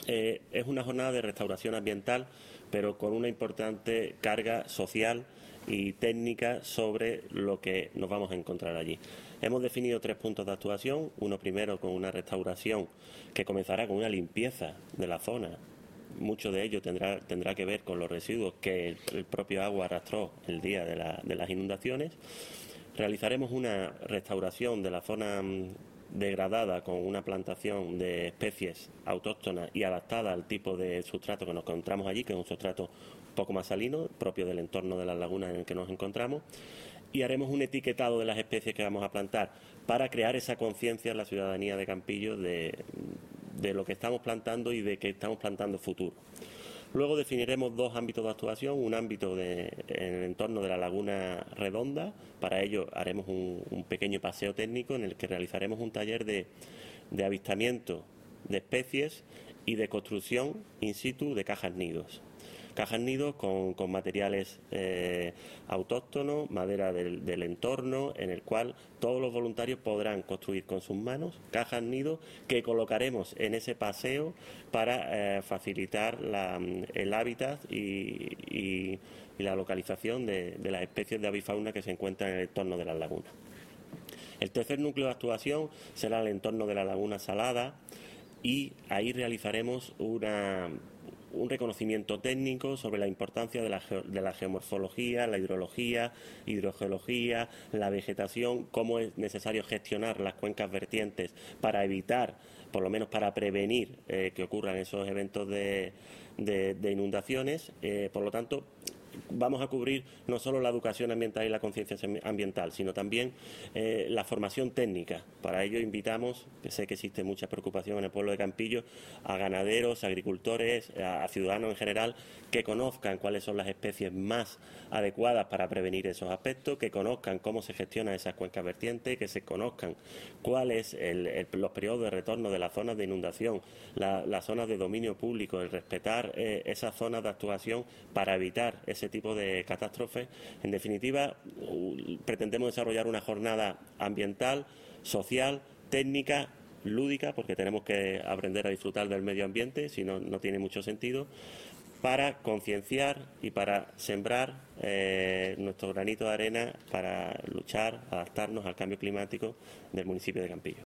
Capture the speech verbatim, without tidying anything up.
Eh, es una jornada de restauración ambiental, pero con una importante carga social y técnica sobre lo que nos vamos a encontrar allí. Hemos definido tres puntos de actuación. Uno primero con una restauración que comenzará con una limpieza de la zona. Mucho de ello tendrá, tendrá que ver con los residuos que el, el propio agua arrastró el día de, la, de las inundaciones. Realizaremos una restauración de la zona degradada con una plantación de especies autóctonas y adaptada al tipo de sustrato que nos encontramos allí, que es un sustrato un poco más salino, propio del entorno de las lagunas en el que nos encontramos, y haremos un etiquetado de las especies que vamos a plantar para crear esa conciencia en la ciudadanía de Campillos de, de lo que estamos plantando y de que estamos plantando futuro. Luego definiremos dos ámbitos de actuación, un ámbito de, en el entorno de la Laguna Redonda. Para ello haremos un, un pequeño paseo técnico en el que realizaremos un taller de, de avistamiento de especies y de construcción in situ de cajas nidos. Cajas nidos con, con materiales eh, autóctonos, madera del, del entorno, en el cual todos los voluntarios podrán construir con sus manos cajas nidos que colocaremos en ese paseo para eh, facilitar la, el hábitat y, y, y la localización de, de las especies de avifauna que se encuentran en el entorno de las lagunas. El tercer núcleo de actuación será el entorno de la Laguna Salada y ahí realizaremos una... un reconocimiento técnico sobre la importancia de la, de la geomorfología, la hidrología, hidrogeología, la vegetación, cómo es necesario gestionar las cuencas vertientes para evitar, por lo menos para prevenir eh, que ocurran esos eventos de, de, de inundaciones. Eh, por lo tanto, vamos a cubrir no solo la educación ambiental y la conciencia ambiental, sino también eh, la formación técnica. Para ello invitamos, que sé que existe mucha preocupación en el pueblo de Campillos, a ganaderos, a agricultores, a, a ciudadanos en general, que conozcan cuáles son las especies más adecuadas para prevenir esos aspectos, que conozcan cómo se gestionan esas cuencas vertientes, que se conozcan cuáles son los periodos de retorno de las zonas de inundación, la, las zonas de dominio público, el respetar eh, esas zonas de actuación para evitar ese tipo de catástrofes. En definitiva, pretendemos desarrollar una jornada ambiental, social, técnica, lúdica, porque tenemos que aprender a disfrutar del medio ambiente, si no, no tiene mucho sentido, para concienciar y para sembrar eh, nuestro granito de arena para luchar, adaptarnos al cambio climático del municipio de Campillos.